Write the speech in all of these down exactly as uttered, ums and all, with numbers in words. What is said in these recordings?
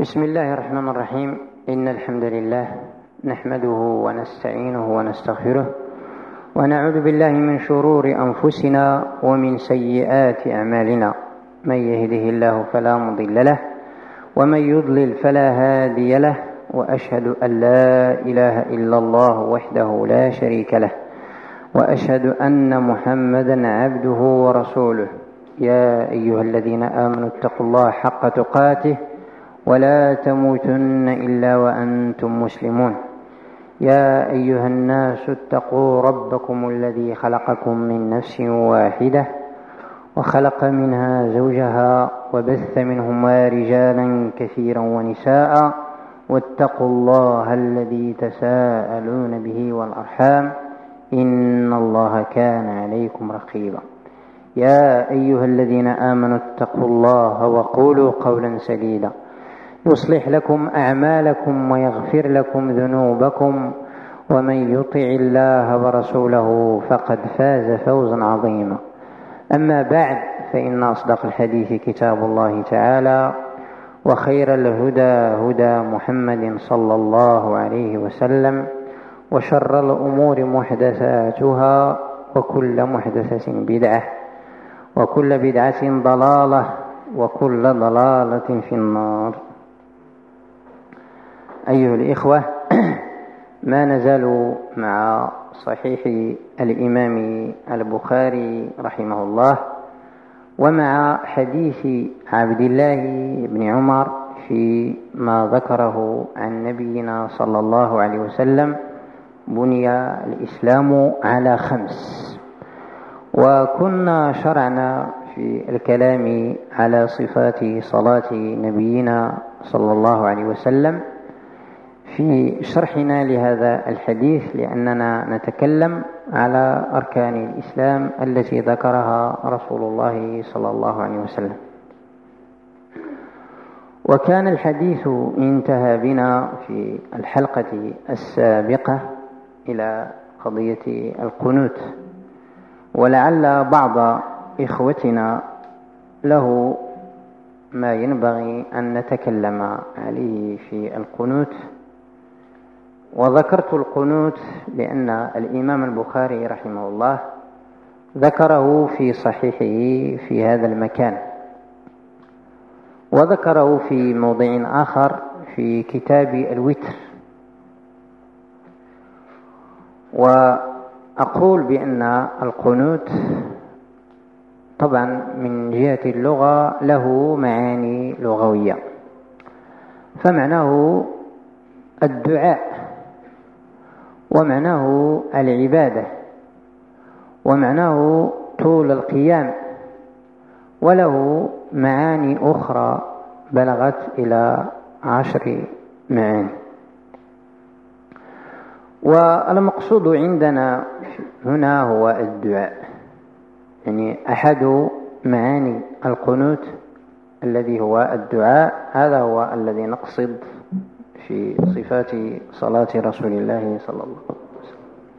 بسم الله الرحمن الرحيم. إن الحمد لله نحمده ونستعينه ونستغفره ونعوذ بالله من شرور أنفسنا ومن سيئات أعمالنا. من يهده الله فلا مضل له ومن يضلل فلا هادي له، وأشهد أن لا إله إلا الله وحده لا شريك له، وأشهد أن محمدا عبده ورسوله. يا أيها الذين آمنوا اتقوا الله حق تقاته ولا تموتن إلا وأنتم مسلمون. يا أيها الناس اتقوا ربكم الذي خلقكم من نفس واحدة وخلق منها زوجها وبث منهما رجالا كثيرا ونساء، واتقوا الله الذي تساءلون به والأرحام إن الله كان عليكم رقيبا. يا أيها الذين آمنوا اتقوا الله وقولوا قولا سديدا يصلح لكم أعمالكم ويغفر لكم ذنوبكم، ومن يطع الله ورسوله فقد فاز فوزا عظيما. أما بعد، فإن أصدق الحديث كتاب الله تعالى، وخير الهدى هدى محمد صلى الله عليه وسلم، وشر الأمور محدثاتها، وكل محدثة بدعة، وكل بدعة ضلالة، وكل ضلالة في النار. أيها الإخوة، ما نزال مع صحيح الإمام البخاري رحمه الله، ومع حديث عبد الله بن عمر فيما ذكره عن نبينا صلى الله عليه وسلم: بني الإسلام على خمس. وكنا شرعنا في الكلام على صفات صلاة نبينا صلى الله عليه وسلم في شرحنا لهذا الحديث، لأننا نتكلم على أركان الإسلام التي ذكرها رسول الله صلى الله عليه وسلم. وكان الحديث انتهى بنا في الحلقة السابقة إلى قضية القنوت، ولعل بعض إخوتنا له ما ينبغي أن نتكلم عليه في القنوت. وذكرت القنوت لأن الإمام البخاري رحمه الله ذكره في صحيحه في هذا المكان، وذكره في موضع آخر في كتاب الوتر. وأقول بأن القنوت طبعا من جهة اللغة له معاني لغوية، فمعناه الدعاء، ومعناه العبادة، ومعناه طول القيام، وله معاني أخرى بلغت إلى عشر معاني. والمقصود عندنا هنا هو الدعاء، يعني أحد معاني القنوت الذي هو الدعاء. هذا هو الذي نقصد في صفات صلاة رسول الله صلى الله عليه وسلم.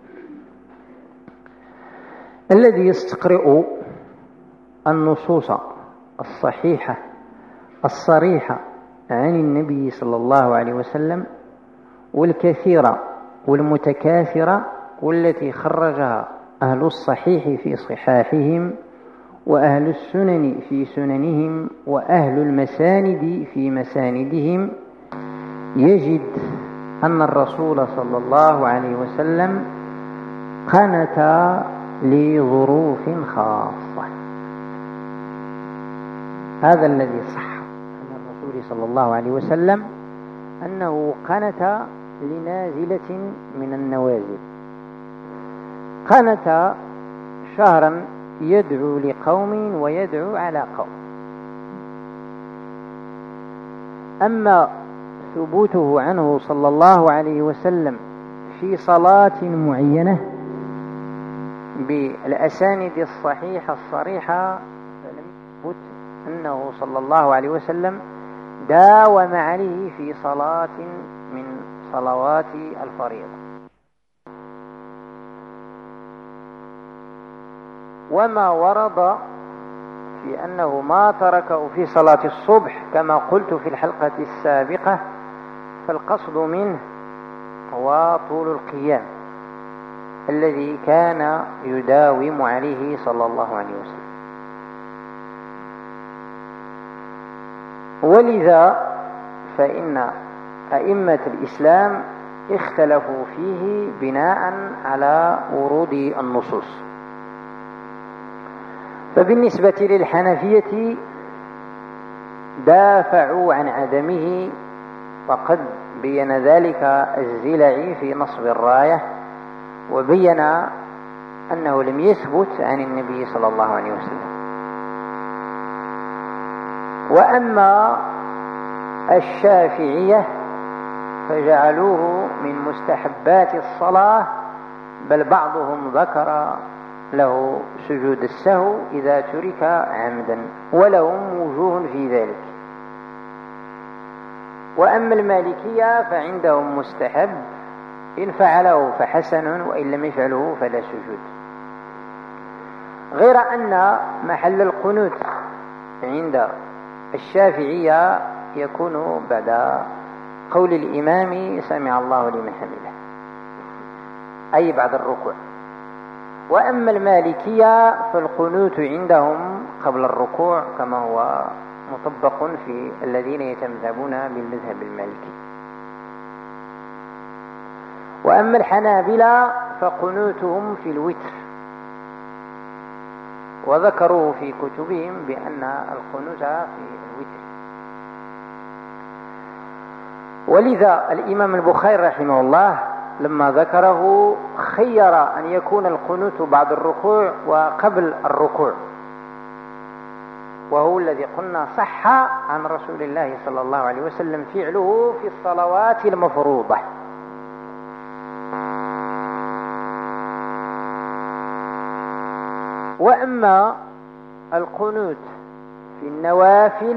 الذي يستقرئ النصوص الصحيحة الصريحة عن النبي صلى الله عليه وسلم، والكثيرة والمتكاثرة، والتي خرجها أهل الصحيح في صحاحهم، وأهل السنن في سننهم، وأهل المساند في مساندهم، يجد أن الرسول صلى الله عليه وسلم قنت لظروف خاصة. هذا الذي صح عن الرسول صلى الله عليه وسلم، أنه قنت لنازلة من النوازل، قنت شهرا يدعو لقوم ويدعو على قوم. أما ثبوته عنه صلى الله عليه وسلم في صلاة معينة بالأسانيد الصحيحة الصريحة، فلم يثبت أنه صلى الله عليه وسلم داوم عليه في صلاة من صلوات الفريضة. وما ورد في أنه ما تركه في صلاة الصبح كما قلت في الحلقة السابقة، فالقصد منه هو طول القيام الذي كان يداوم عليه صلى الله عليه وسلم. ولذا فإن أئمة الإسلام اختلفوا فيه بناء على ورود النصوص. فبالنسبة للحنفية دافعوا عن عدمه، وقد بين ذلك الزلعي في نصب الراية، وبين أنه لم يثبت عن النبي صلى الله عليه وسلم. وأما الشافعية فجعلوه من مستحبات الصلاة، بل بعضهم ذكر له سجود السهو إذا ترك عمدا، ولهم وجوه في ذلك. وأما المالكية فعندهم مستحب، إن فعله فحسن وإن لم يفعله فلا سجود. غير أن محل القنوت عند الشافعية يكون بعد قول الإمام سمع الله لمن حمده، أي بعد الركوع. وأما المالكية فالقنوت عندهم قبل الركوع كما هو مطبق في الذين يتمذهبون بالمذهب المالكي. وأما الحنابلة فقنوتهم في الوتر، وذكروا في كتبهم بأن القنوت في الوتر. ولذا الإمام البخاري رحمه الله لما ذكره خير أن يكون القنوت بعد الركوع وقبل الركوع، وهو الذي قلنا صح عن رسول الله صلى الله عليه وسلم فعله في الصلوات المفروضة. وأما القنوت في النوافل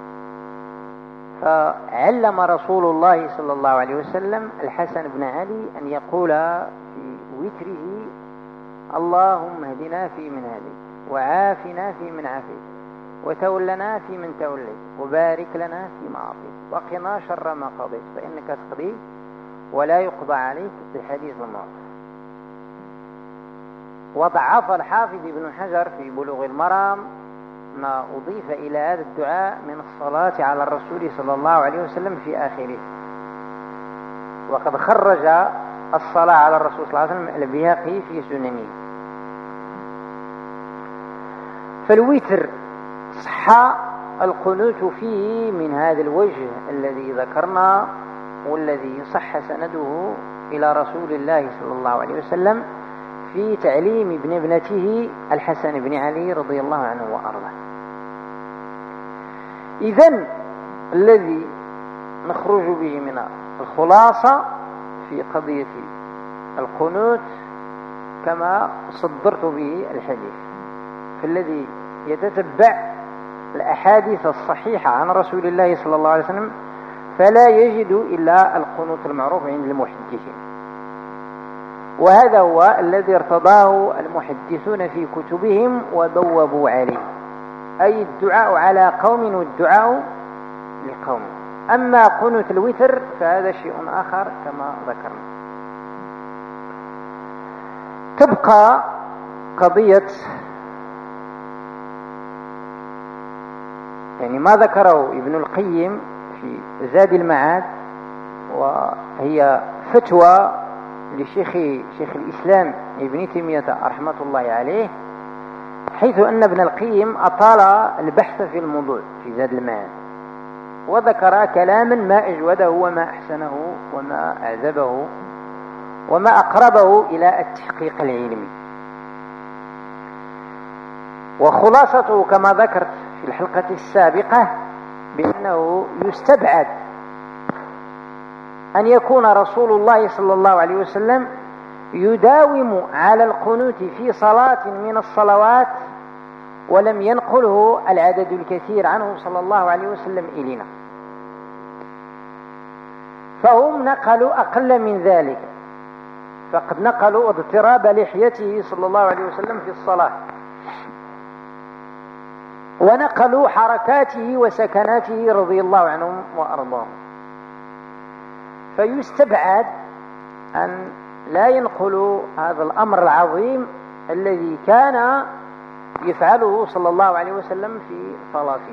فعلم رسول الله صلى الله عليه وسلم الحسن بن علي أن يقول في وتره: اللهم اهدنا في من هديت، وعافنا في من عافيت، وتولنا في من توليت، وبارك لنا فيما أعطيت، وقنا شر ما قضيت، فإنك تقضي ولا يقضى عليك بحديث الموت. وضعف الحافظ ابن حجر في بلوغ المرام ما أضيف إلى هذا الدعاء من الصلاة على الرسول صلى الله عليه وسلم في آخره، وقد خرج الصلاة على الرسول صلى الله عليه وسلم البيهقي في سننه. فالوتر صح القنوت فيه من هذا الوجه الذي ذكرنا، والذي صح سنده إلى رسول الله صلى الله عليه وسلم في تعليم ابن ابنته الحسن بن علي رضي الله عنه وأرضاه. إذن الذي نخرج به من الخلاصة في قضية القنوت كما صدرت به الحديث، فالذي يتتبع الأحاديث الصحيحة عن رسول الله صلى الله عليه وسلم فلا يجد إلا القنوت المعروف عند المحدثين، وهذا هو الذي ارتضاه المحدثون في كتبهم وبوبوا عليه، أي الدعاء على قوم والدعاء لقوم. أما قنوت الوتر فهذا شيء آخر كما ذكرنا. تبقى قضية يعني ما ذكره ابن القيم في زاد المعاد، وهي فتوى لشيخ شيخ الإسلام ابن تيمية رحمة الله عليه، حيث أن ابن القيم أطال البحث في الموضوع في زاد المعاد، وذكر كلاما ما أجوده وما أحسنه وما أعذبه وما أقربه إلى التحقيق العلمي. وخلاصته كما ذكرت في الحلقة السابقة بأنه يستبعد أن يكون رسول الله صلى الله عليه وسلم يداوم على القنوت في صلاة من الصلوات ولم ينقله العدد الكثير عنه صلى الله عليه وسلم إلينا، فهم نقلوا أقل من ذلك، فقد نقلوا اضطراب لحيته صلى الله عليه وسلم في الصلاة، ونقلوا حركاته وسكناته رضي الله عنهم وأرضاهم. فيستبعد أن لا ينقلوا هذا الأمر العظيم الذي كان يفعله صلى الله عليه وسلم في صلاته.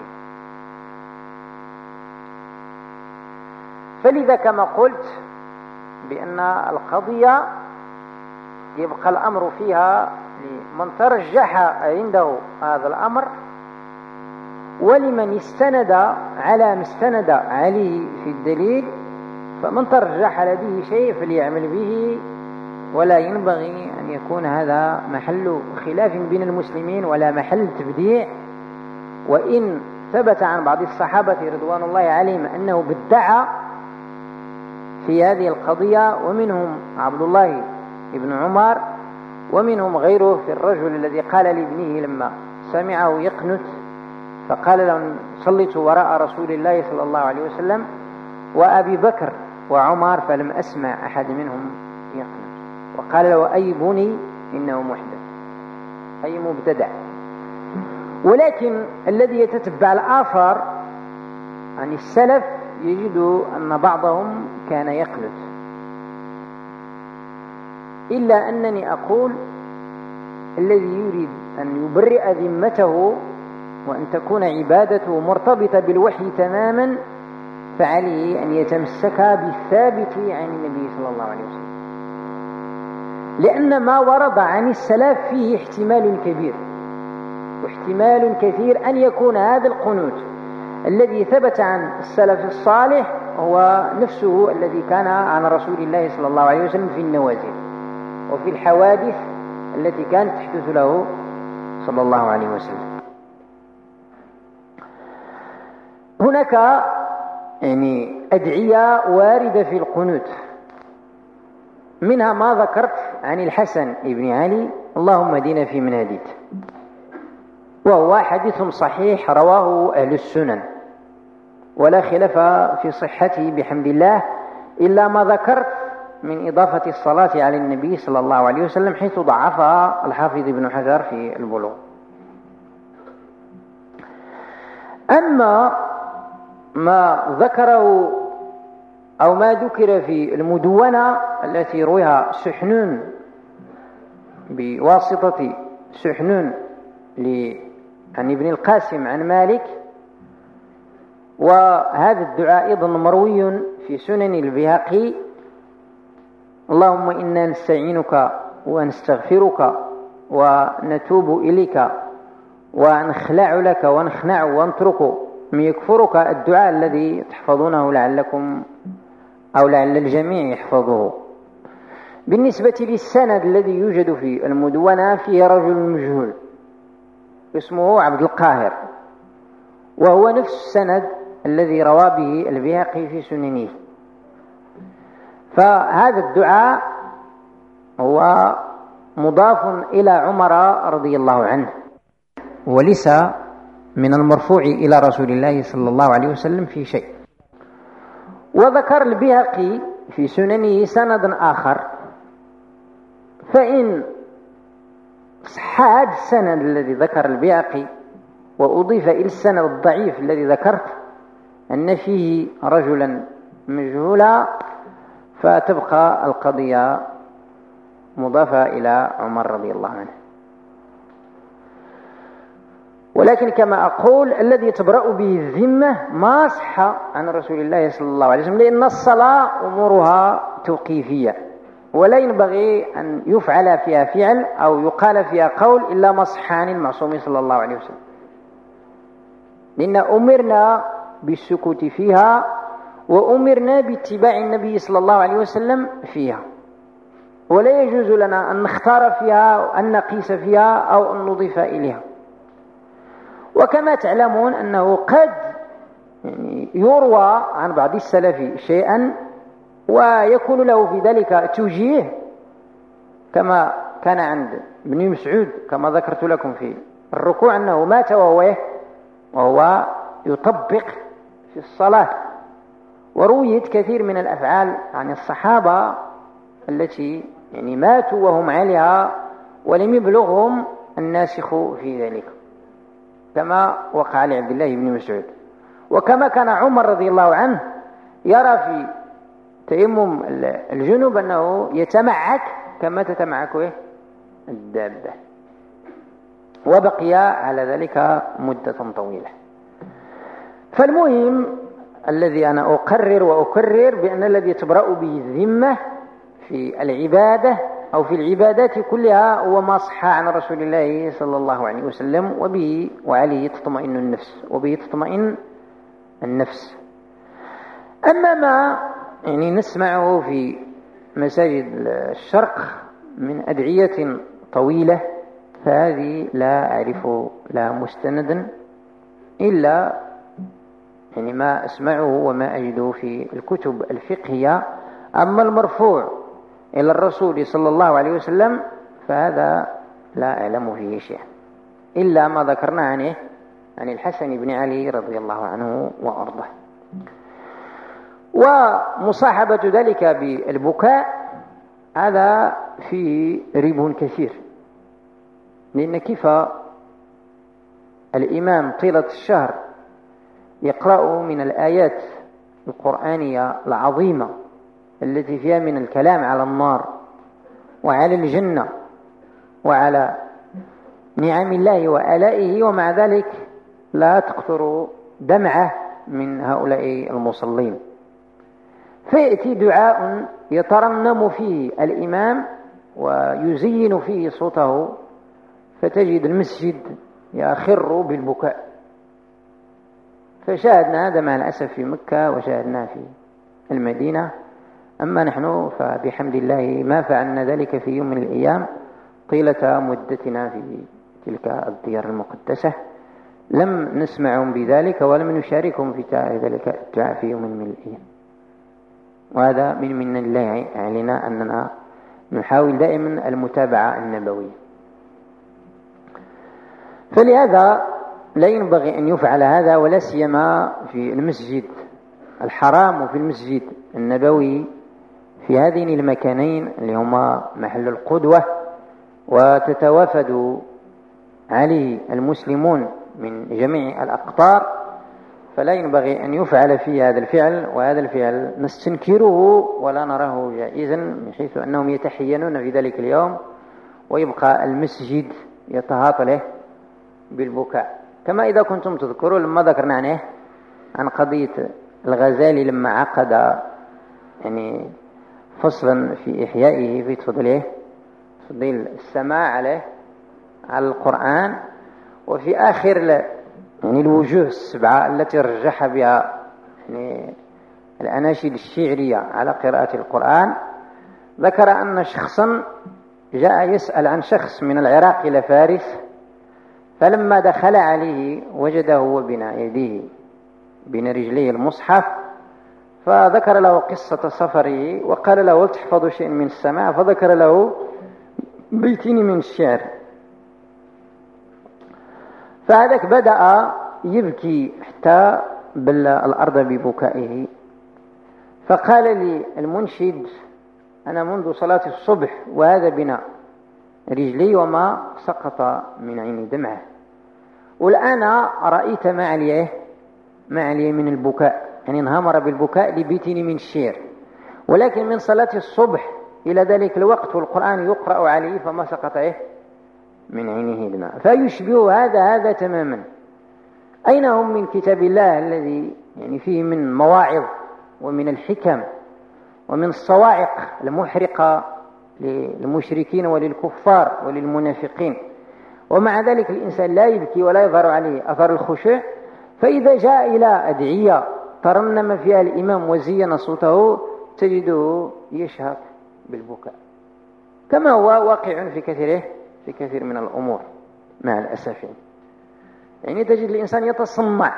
فلذا كما قلت بأن القضية يبقى الأمر فيها لمن ترجح عنده هذا الأمر، ولمن استند على ما استند عليه في الدليل، فمن ترجح لديه شيء فليعمل به، ولا ينبغي أن يكون هذا محل خلاف بين المسلمين ولا محل تبديع. وإن ثبت عن بعض الصحابة رضوان الله عليهم أنه بدع في هذه القضية، ومنهم عبد الله بن عمر، ومنهم غيره في الرجل الذي قال لابنه لما سمعه يقنت فقال له صليت وراء رسول الله صلى الله عليه وسلم وأبي بكر وعمر فلم أسمع أحد منهم يقنت، وقال له أي بني إنه محدث أي مبتدع. ولكن الذي يتتبع الآثار عن السلف يجد أن بعضهم كان يقنت، إلا أنني أقول الذي يريد أن يبرئ ذمته وأن تكون عبادته مرتبطة بالوحي تماما فعليه أن يتمسك بالثابت عن النبي صلى الله عليه وسلم، لأن ما ورد عن السلف فيه احتمال كبير واحتمال كثير أن يكون هذا القنوت الذي ثبت عن السلف الصالح هو نفسه الذي كان عن رسول الله صلى الله عليه وسلم في النوازل وفي الحوادث التي كانت تحدث له صلى الله عليه وسلم. هناك يعني أدعية واردة في القنوت، منها ما ذكرت عن الحسن بن علي اللهم اهدنا فيمن هديت، وهو حديث صحيح رواه أهل السنن ولا خلاف في صحته بحمد الله، إلا ما ذكرت من إضافة الصلاة على النبي صلى الله عليه وسلم حيث ضعفها الحافظ ابن حجر في البلوغ. أما ما ذكره أو ما ذكر في المدونة التي رويها سحنون بواسطة سحنون عن ابن القاسم عن مالك، وهذا الدعاء أيضا مروي في سنن البيهقي اللهم إنا نستعينك ونستغفرك ونتوب إليك ونخلع لك ونخنع ونترك من يكفرك، الدعاء الذي تحفظونه لعلكم أو لعل الجميع يحفظه. بالنسبة للسند الذي يوجد في المدونة فيه رجل مجهول اسمه عبد القاهر، وهو نفس السند الذي روى به البيهقي في سننه. فهذا الدعاء هو مضاف إلى عمر رضي الله عنه وليس من المرفوع إلى رسول الله صلى الله عليه وسلم في شيء. وذكر البيهقي في سننه سند آخر، فإن صح هذا السند الذي ذكر البيهقي وأضيف إلى السند الضعيف الذي ذكرت أن فيه رجلا مجهولا فتبقى القضية مضافة إلى عمر رضي الله عنه. ولكن كما أقول الذي تبرأ به الذمة ما صح عن رسول الله صلى الله عليه وسلم، لأن الصلاة أمورها توقيفية ولا ينبغي أن يفعل فيها فعل أو يقال فيها قول إلا ما صح عن المعصوم صلى الله عليه وسلم، لأن أمرنا بالسكوت فيها وأمرنا باتباع النبي صلى الله عليه وسلم فيها، ولا يجوز لنا أن نختار فيها أن نقيس فيها أو أن نضيف إليها. وكما تعلمون أنه قد يعني يروى عن بعض السلف شيئا ويكون له في ذلك توجيه، كما كان عند ابن مسعود كما ذكرت لكم في الركوع أنه مات وهو وهو يطبق في الصلاة. ورويت كثير من الأفعال عن الصحابة التي يعني ماتوا وهم عليها ولم يبلغهم الناسخ في ذلك. كما وقع لعبد الله بن مسعود. وكما كان عمر رضي الله عنه يرى في تيمم الجنوب أنه يتمعك كما تتمعك الدابة، وبقي على ذلك مدة طويلة. فالمهم الذي أنا أقرر وأكرر بأن الذي تبرأ به الذمة في العبادة أو في العبادات كلها هو ما صح عن رسول الله صلى الله عليه وسلم، وبه وعليه تطمئن النفس، وبه تطمئن النفس. أما ما يعني نسمعه في مساجد الشرق من أدعية طويلة فهذه لا أعرف لها مستندا إلا يعني ما أسمعه وما أجده في الكتب الفقهية. أما المرفوع إلى الرسول صلى الله عليه وسلم فهذا لا أعلم فيه شيء إلا ما ذكرنا عنه عن الحسن بن علي رضي الله عنه وأرضاه. ومصاحبة ذلك بالبكاء هذا فيه ريب كثير، لأن كيف الإمام طيلة الشهر يقرأ من الآيات القرآنية العظيمة التي فيها من الكلام على النار وعلى الجنة وعلى نعم الله وآلائه، ومع ذلك لا تقطر دمعة من هؤلاء المصلين. فيأتي دعاء يترنم فيه الإمام ويزين فيه صوته فتجد المسجد يخر بالبكاء. فشاهدنا هذا مع الأسف في مكة وشاهدنا في المدينة. أما نحن فبحمد الله ما فعلنا ذلك في يوم من الأيام طيلة مدتنا في تلك الديار المقدسة، لم نسمعهم بذلك ولم نشاركهم في ذلك الدعاء في يوم من الأيام. وهذا من من الله علينا أننا نحاول دائما المتابعة النبوية. فلهذا لا ينبغي أن يفعل هذا، ولا سيما في المسجد الحرام وفي المسجد النبوي في هذين المكانين اللي هما محل القدوة وتتوافد عليه المسلمون من جميع الأقطار. فلا ينبغي أن يفعل فيه هذا الفعل، وهذا الفعل نستنكره ولا نراه جائزا، من حيث أنهم يتحينون في ذلك اليوم ويبقى المسجد يتهاطله بالبكاء. كما إذا كنتم تذكروا لما ذكرنا عنه عن قضية الغزالي لما عقد يعني فصلا في إحيائه في تفضيله تفضيل السماع عليه على القرآن، وفي آخر يعني الوجوه السبعة التي رجح بها يعني الأناشيد الشعرية على قراءة القرآن، ذكر أن شخصا جاء يسأل عن شخص من العراق إلى فارس، فلما دخل عليه وجده وبين يديه بين رجليه المصحف، فذكر له قصة سفره وقال له هل تحفظ شيء من السماء؟ فذكر له بيتين من الشعر. فهذاك بدأ يبكي حتى بل الأرض ببكائه. فقال لي المنشد أنا منذ صلاة الصبح وهذا بنا رجلي وما سقط من عيني دمعه، والآن رأيت ما عليه ما عليه من البكاء، يعني انهمر بالبكاء لبيتني من الشعر، ولكن من صلاة الصبح إلى ذلك الوقت والقرآن يقرأ عليه فما سقط إيه من عينه دماء. فيشبه هذا هذا تماما. أين هم من كتاب الله الذي يعني فيه من مواعظ ومن الحكم ومن الصواعق المحرقة للمشركين وللكفار وللمنافقين، ومع ذلك الإنسان لا يبكي ولا يظهر عليه أثر الخشوع. فإذا جاء إلى أدعية ترنم فيها الإمام وزين صوته تجده يشهق بالبكاء، كما هو واقع في كثيره في كثير من الأمور مع الأسف. يعني تجد الإنسان يتصنع،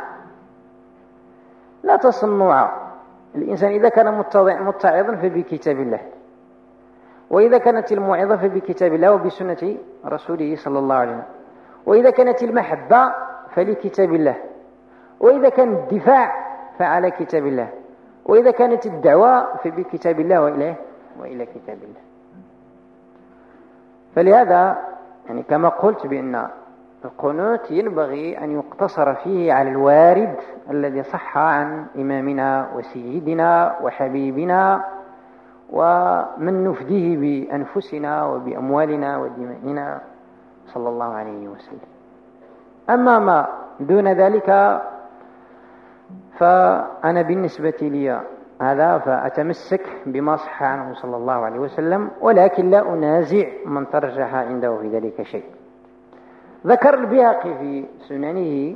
لا تصنع. الإنسان إذا كان متعظا فبكتاب الله، وإذا كانت الموعظة فبكتاب الله وبسنة رسوله صلى الله عليه وسلم، وإذا كانت المحبة فلكتاب الله، وإذا كان الدفاع فعلى كتاب الله، وإذا كانت الدعوة فبكتاب الله وإليه وإلى كتاب الله. فلهذا يعني كما قلت بأن القنوت ينبغي أن يقتصر فيه على الوارد الذي صح عن إمامنا وسيدنا وحبيبنا ومن نفديه بأنفسنا وبأموالنا ودمائنا صلى الله عليه وسلم. أما ما دون ذلك فأنا بالنسبة لي هذا فأتمسك بما صح عنه صلى الله عليه وسلم، ولكن لا أنازع من ترجح عنده في ذلك شيء. ذكر البيهقي في سننه: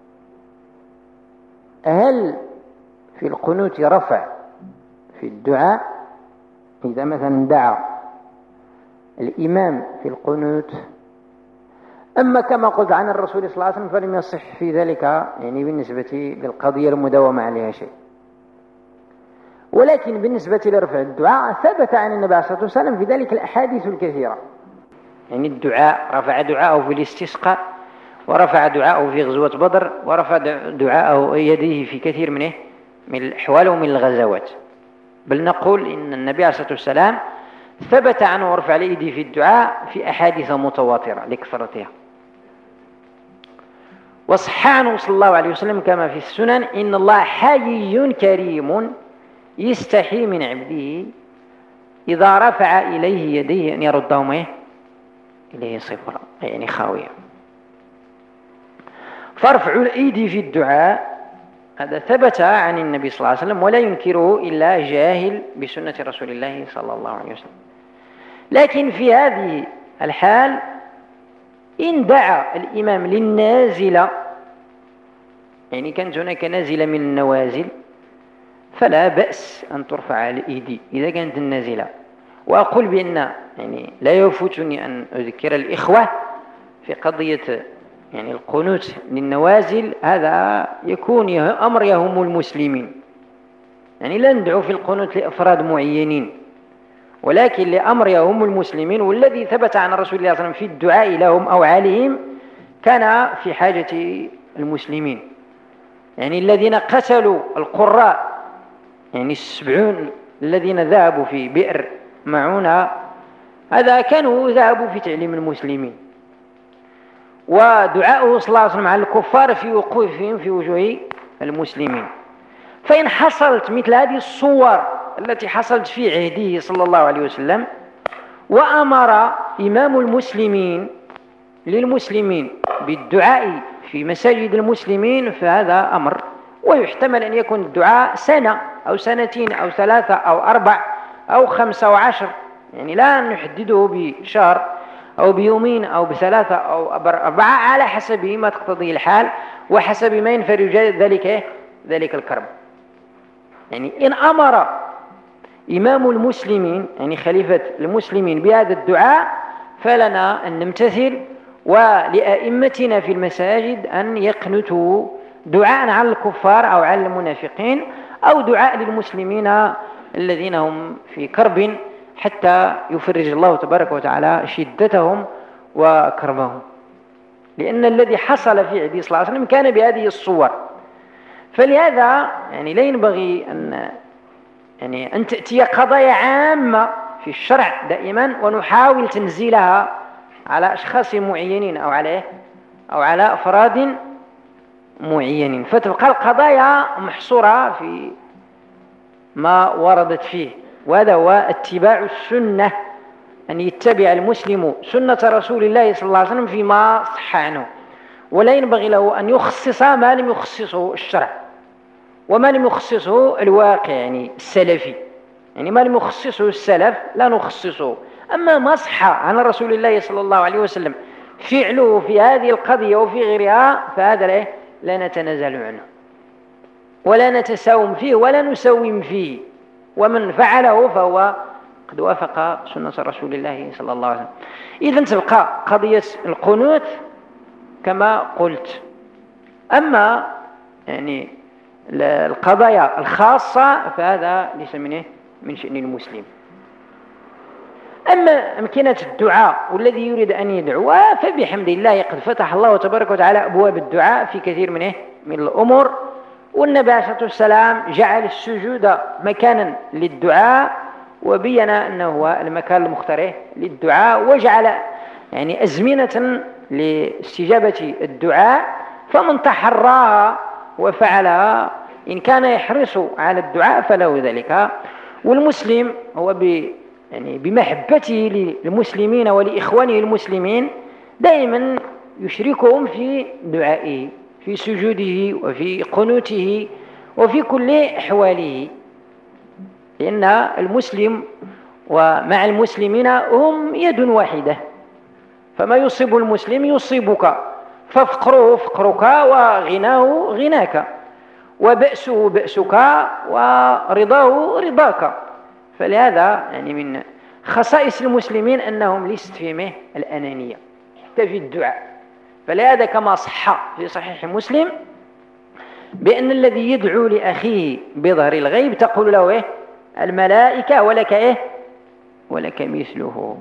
هل في القنوت رفع في الدعاء؟ إذا مثلا دعا الإمام في القنوت، أما كما قلت عن الرسول صلى الله عليه وسلم فلم يصح في ذلك يعني بالنسبة للقضية المداومة عليها شيء. ولكن بالنسبة لرفع الدعاء ثبت عن النبي عليه الصلاة والسلام في ذلك الأحاديث الكثيرة. يعني الدعاء رفع دعاءه في الاستسقاء، ورفع دعاءه في غزوة بدر، ورفع دعاءه يديه في كثير من من الأحوال ومن الغزوات. بل نقول إن النبي عليه الصلاة والسلام ثبت عنه رفع الأيدي في الدعاء في أحاديث متواترة لكثرتها. وصح عنه صلى الله عليه وسلم كما في السنن: إن الله حيي كريم يستحي من عبده إذا رفع إليه يديه أن يردهما إليه صفرا، يعني خاوية. فرفع الأيدي في الدعاء هذا ثبت عن النبي صلى الله عليه وسلم، ولا ينكره إلا جاهل بسنة رسول الله صلى الله عليه وسلم. لكن في هذه الحال إن دعا الإمام للنازلة، يعني كانت هناك نازلة من النوازل، فلا بأس أن ترفع الأيدي إذا كانت النازلة. وأقول بأن يعني لا يفوتني أن أذكر الإخوة في قضية يعني القنوت للنوازل، هذا يكون أمر يهم المسلمين. يعني لا ندعو في القنوت لأفراد معينين، ولكن لأمر يهم المسلمين، والذي ثبت عن رسول الله صلى الله عليه وسلم في الدعاء لهم أو عليهم كان في حاجة المسلمين. يعني الذين قتلوا القراء، يعني السبعون الذين ذهبوا في بئر معونة، هذا كانوا ذهبوا في تعليم المسلمين. ودعاؤه صلى الله عليه وسلم على الكفار في وقوفهم في وجوه المسلمين. فإن حصلت مثل هذه الصور التي حصلت في عهده صلى الله عليه وسلم، وأمر إمام المسلمين للمسلمين بالدعاء في مساجد المسلمين، فهذا أمر، ويحتمل أن يكون الدعاء سنة أو سنتين أو ثلاثة أو أربع أو خمسة وعشر، يعني لا نحدده بشهر أو بيومين أو بثلاثة أو أربعة، على حسب ما تقتضي الحال وحسب ما ينفرج ذلك ذلك الكرب. يعني إن أمر إمام المسلمين يعني خليفة المسلمين بهذا الدعاء فلنا أن نمتثل، ولأئمتنا في المساجد أن يقنتوا دعاء على الكفار أو على المنافقين، أو دعاء للمسلمين الذين هم في كرب حتى يفرج الله تبارك وتعالى شدتهم وكربهم. لأن الذي حصل في عهده صلى الله عليه وسلم كان بهذه الصور. فلهذا يعني لا ينبغي أن يعني أن تأتي قضايا عامة في الشرع دائما ونحاول تنزيلها على أشخاص معينين أو على أو على أفراد معينين، فتبقى القضايا محصورة في ما وردت فيه. وهذا هو اتباع السنة، أن يتبع المسلم سنة رسول الله صلى الله عليه وسلم فيما صح عنه، ولا ينبغي له أن يخصص ما لم يخصصه الشرع وما لم يخصصه الواقع، يعني السلفي. يعني ما لم يخصصه السلف لا نخصصه. أما ما صح عن رسول الله صلى الله عليه وسلم فعله في هذه القضية وفي غيرها فهذا لا نتنازل عنه ولا نتساوم فيه ولا نسوم فيه، ومن فعله فهو قد وافق سنة رسول الله صلى الله عليه وسلم. إذن تبقى قضية القنوت كما قلت. أما يعني القضايا الخاصة فهذا ليس منه من شأن المسلم. أما أمكنة الدعاء والذي يريد أن يدعو فبحمد الله قد فتح الله تبارك وتعالى أبواب الدعاء في كثير منه من الأمور. والنبي عليه الصلاة والسلام جعل السجود مكانا للدعاء، وبين أنه هو المكان المختار للدعاء، وجعل يعني أزمنة لاستجابة الدعاء، فمن تحراها وفعلها إن كان يحرص على الدعاء فله ذلك. والمسلم هو ب يعني بمحبته للمسلمين ولإخوانه المسلمين دائما يشركهم في دعائه، في سجوده وفي قنوته وفي كل أحواله، لأن المسلم ومع المسلمين هم يد واحدة، فما يصيب المسلم يصيبك، ففقره فقرك وغناه غناك، وبأسه بأسك ورضاه رضاك. فلهذا يعني من خصائص المسلمين أنهم ليست فيهم الأنانية حتى في الدعاء. فلهذا كما صح في صحيح مسلم بأن الذي يدعو لأخيه بظهر الغيب تقول له إيه الملائكة ولك إيه ولك مثله.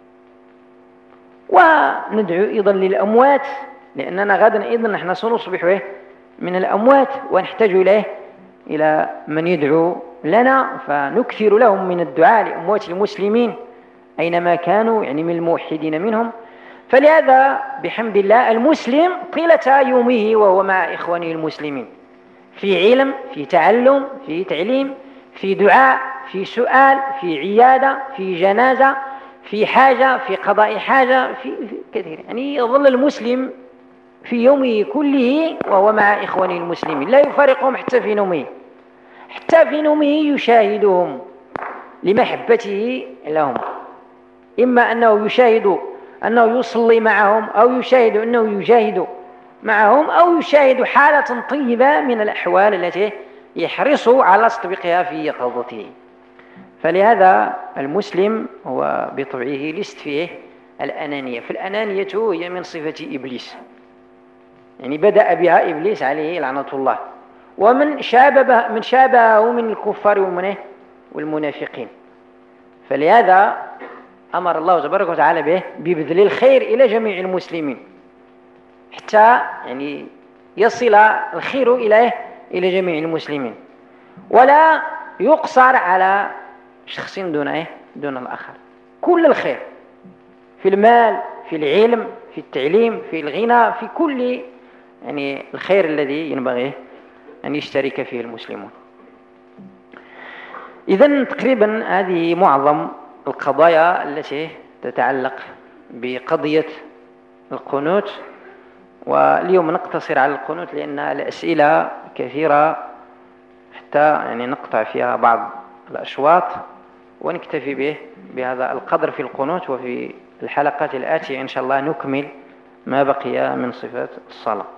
وندعو أيضا للأموات، لأننا غدا أيضا نحن سنصبح إيه من الأموات ونحتاج إليه إلى من يدعو لنا، فنكثر لهم من الدعاء لأموات المسلمين أينما كانوا، يعني من الموحدين منهم. فلهذا بحمد الله المسلم طيلة يومه وهو مع إخوانه المسلمين في علم، في تعلم، في تعليم، في دعاء، في سؤال، في عيادة، في جنازة، في حاجة، في قضاء حاجة، في كثير. يعني يظل المسلم في يومه كله وهو مع إخوانه المسلمين، لا يفارقهم حتى في نومه، حتى في نومه يشاهدهم لمحبته لهم، إما أنه يشاهد أنه يصلي معهم، أو يشاهد أنه يجاهد معهم، أو يشاهد حالة طيبة من الأحوال التي يحرص على تطبيقها في يقظته. فلهذا المسلم هو بطبعه ليست فيه الأنانية، فالأنانية هي من صفة إبليس، يعني بدأ بها إبليس عليه لعنة الله، ومن شابه من شابهه من الكفار والمنافقين. فلهذا أمر الله تبارك وتعالى به ببذل الخير إلى جميع المسلمين حتى يعني يصل الخير إليه إلى جميع المسلمين، ولا يقصر على شخص دون إيه دون الآخر. كل الخير في المال، في العلم، في التعليم، في الغنى، في كل يعني الخير الذي ينبغي أن يشترك فيه المسلمون. إذن تقريبا هذه معظم القضايا التي تتعلق بقضية القنوت، واليوم نقتصر على القنوت لأن الأسئلة كثيرة حتى يعني نقطع فيها بعض الأشواط، ونكتفي به بهذا القدر في القنوت. وفي الحلقات الآتية إن شاء الله نكمل ما بقي من صفات الصلاة.